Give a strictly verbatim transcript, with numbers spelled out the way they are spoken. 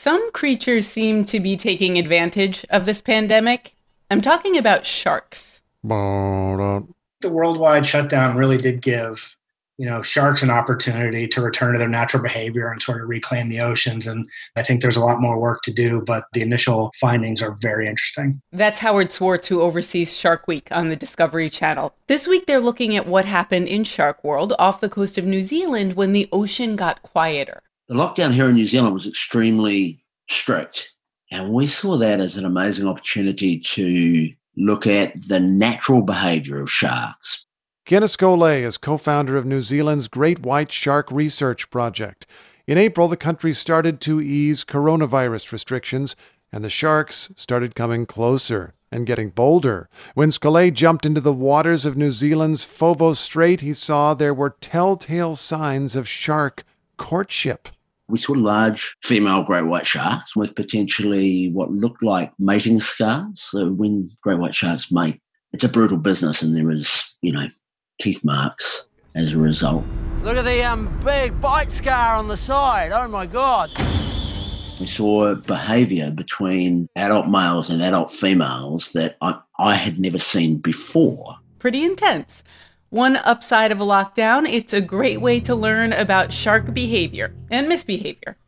Some creatures seem to be taking advantage of this pandemic. I'm talking about sharks. The worldwide shutdown really did give, you know, sharks an opportunity to return to their natural behavior and sort of reclaim the oceans. And I think there's a lot more work to do, but the initial findings are very interesting. That's Howard Swartz, who oversees Shark Week on the Discovery Channel. This week, they're looking at what happened in Shark World off the coast of New Zealand when the ocean got quieter. The lockdown here in New Zealand was extremely strict, and we saw that as an amazing opportunity to look at the natural behaviour of sharks. Kenneth Scholey is co-founder of New Zealand's Great White Shark Research Project. In April, the country started to ease coronavirus restrictions, and the sharks started coming closer and getting bolder. When Scholey jumped into the waters of New Zealand's Phobos Strait, he saw there were telltale signs of shark courtship. We saw large female great white sharks with potentially what looked like mating scars. So when great white sharks mate, it's a brutal business, and there is, you know, teeth marks as a result. Look at the um, big bite scar on the side. Oh, my God. We saw behaviour between adult males and adult females that I, I had never seen before. Pretty intense. One upside of a lockdown, it's a great way to learn about shark behavior and misbehavior.